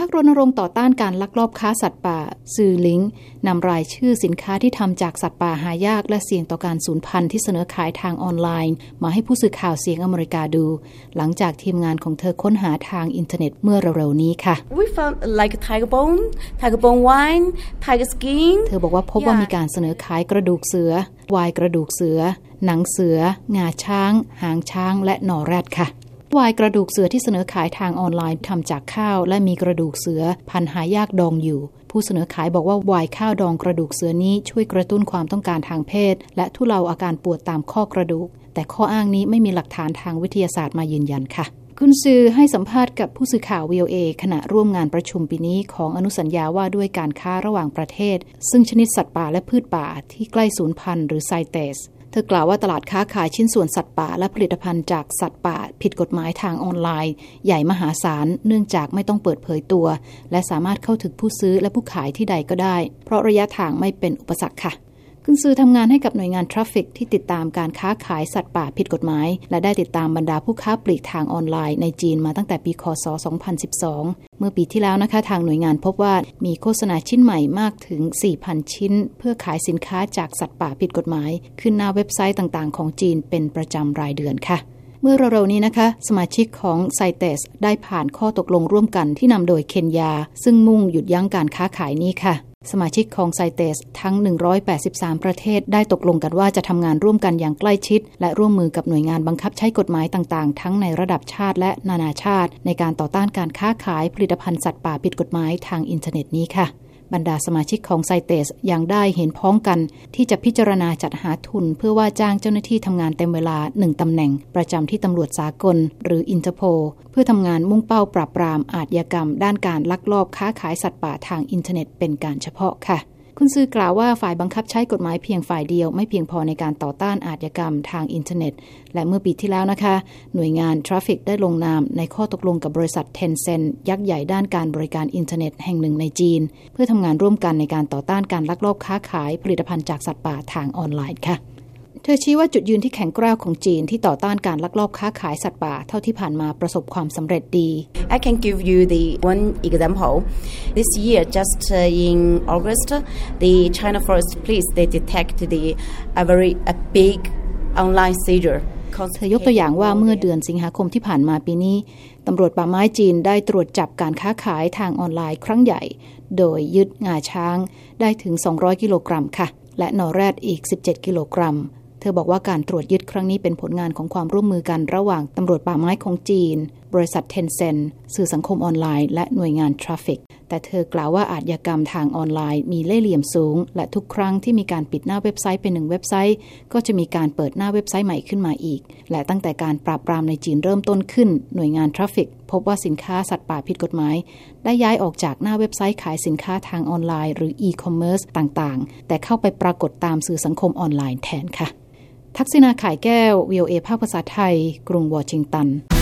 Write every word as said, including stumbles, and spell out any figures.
นักรณรงค์ต่อต้านการลักลอบค้าสัตว์ป่าซือหลิงนำรายชื่อสินค้าที่ทำจากสัตว์ป่าหายากและเสี่ยงต่อการสูญพันธุ์ที่เสนอขายทางออนไลน์มาให้ผู้สื่อข่าวเสียงอเมริกาดูหลังจากทีมงานของเธอค้นหาทางอินเทอร์เน็ตเมื่อเร็วๆนี้ค่ะ We found like tiger bone, tiger bone wine, tiger skin. เธอบอกว่าพบว่ามีการเสนอขายกระดูกเสือวายกระดูกเสือหนังเสืองาช้างหางช้างและหน่อแรดค่ะวายกระดูกเสือที่เสนอขายทางออนไลน์ทำจากข้าวและมีกระดูกเสือพันธุ์หายากดองอยู่ผู้เสนอขายบอกว่าวายข้าวดองกระดูกเสือนี้ช่วยกระตุ้นความต้องการทางเพศและทุเลาอาการปวดตามข้อกระดูกแต่ข้ออ้างนี้ไม่มีหลักฐานทางวิทยาศาสตร์มายืนยันค่ะกุนซือให้สัมภาษณ์กับผู้สื่อข่าว วี โอ เอ ขณะร่วมงานประชุมปีนี้ของอนุสัญญาว่าด้วยการค้าระหว่างประเทศซึ่งชนิดสัตว์ป่าและพืชป่าที่ใกล้สูญพันธุ์หรือไซเตสเธอกล่าวว่าตลาดค้าขายชิ้นส่วนสัตว์ป่าและผลิตภัณฑ์จากสัตว์ป่าผิดกฎหมายทางออนไลน์ใหญ่มหาศาลเนื่องจากไม่ต้องเปิดเผยตัวและสามารถเข้าถึงผู้ซื้อและผู้ขายที่ใดก็ได้เพราะระยะทางไม่เป็นอุปสรรคค่ะกุนซือทำงานให้กับหน่วยงานทราฟฟิกที่ติดตามการค้าขายสัตว์ป่าผิดกฎหมายและได้ติดตามบรรดาผู้ค้าปลีกทางออนไลน์ในจีนมาตั้งแต่ปีค.ศ. สองพันสิบสองเมื่อปีที่แล้วนะคะทางหน่วยงานพบว่ามีโฆษณาชิ้นใหม่มากถึง สี่พัน ชิ้นเพื่อขายสินค้าจากสัตว์ป่าผิดกฎหมายขึ้นหน้าเว็บไซต์ต่างๆของจีนเป็นประจำรายเดือนค่ะเมื่อเร็วๆนี้นะคะสมาชิกของไซเตสได้ผ่านข้อตกลงร่วมกันที่นำโดยเคนยาซึ่งมุ่งหยุดยั้งการค้าขายนี้ค่ะสมาชิกของไซเตสทั้งหนึ่งร้อยแปดสิบสามประเทศได้ตกลงกันว่าจะทำงานร่วมกันอย่างใกล้ชิดและร่วมมือกับหน่วยงานบังคับใช้กฎหมายต่างๆทั้งในระดับชาติและนานาชาติในการต่อต้านการค้าขายผลิตภัณฑ์สัตว์ป่าผิดกฎหมายทางอินเทอร์เน็ตนี้ค่ะบรรดาสมาชิกของไซเตสยังได้เห็นพ้องกันที่จะพิจารณาจัดหาทุนเพื่อว่าจ้างเจ้าหน้าที่ทำงานเต็มเวลาหนึ่งตำแหน่งประจำที่ตำรวจสากลหรืออินเตอร์โพลเพื่อทำงานมุ่งเป้าปราบปรามอาชญากรรมด้านการลักลอบค้าขายสัตว์ป่าทางอินเทอร์เน็ตเป็นการเฉพาะค่ะคุณซือกล่าวว่าฝ่ายบังคับใช้กฎหมายเพียงฝ่ายเดียวไม่เพียงพอในการต่อต้านอาชญากรรมทางอินเทอร์เน็ตและเมื่อปีที่แล้วนะคะหน่วยงานทราฟฟิกได้ลงนามในข้อตกลงกับบริษัท Tencent ยักษ์ใหญ่ด้านการบริการอินเทอร์เน็ตแห่งหนึ่งในจีนเพื่อทำงานร่วมกันในการต่อต้านการลักลอบค้าขายผลิตภัณฑ์จากสัตว์ป่าทางออนไลน์ค่ะเธอชี้ว่าจุดยืนที่แข็งกร้าวของจีนที่ต่อต้านการลักลอบค้าขายสัตว์ป่าเท่าที่ผ่านมาประสบความสำเร็จดี I can give you the one example. This year, just uh, in August, the China Forest Police they detect the a very a big online seizure. เธอยกตัวอย่างว่าเมื่อเดือนสิงหาคมที่ผ่านมาปีนี้ตำรวจป่าไม้จีนได้ตรวจจับการค้าขายทางออนไลน์ครั้งใหญ่โดยยึดงาช้างได้ถึงสองร้อยกิโลกรัมค่ะและหน่อแรดอีกสิบเจ็ดกิโลกรัมเธอบอกว่าการตรวจยึดครั้งนี้เป็นผลงานของความร่วมมือกันระหว่างตำรวจป่าไม้ของจีนบริษัท Tencent สื่อสังคมออนไลน์และหน่วยงานทราฟฟิกแต่เธอกล่าวว่าอาชญากรรมทางออนไลน์มีเล่ห์เหลี่ยมสูงและทุกครั้งที่มีการปิดหน้าเว็บไซต์เป็นหนึ่งเว็บไซต์ก็จะมีการเปิดหน้าเว็บไซต์ใหม่ขึ้นมาอีกและตั้งแต่การปราบปรามในจีนเริ่มต้นขึ้นหน่วยงานทราฟฟิกพบว่าสินค้าสัตว์ป่าผิดกฎหมายได้ย้ายออกจากหน้าเว็บไซต์ขายสินค้าทางออนไลน์หรืออีคอมเมิร์ซต่างๆแต่เข้าไปปรากฏตามสื่อสังคมออนไลน์แทนค่ะทักษิณา ข่ายแก้ว วี โอ เอ ภาคภาษาไทยกรุงวอชิงตัน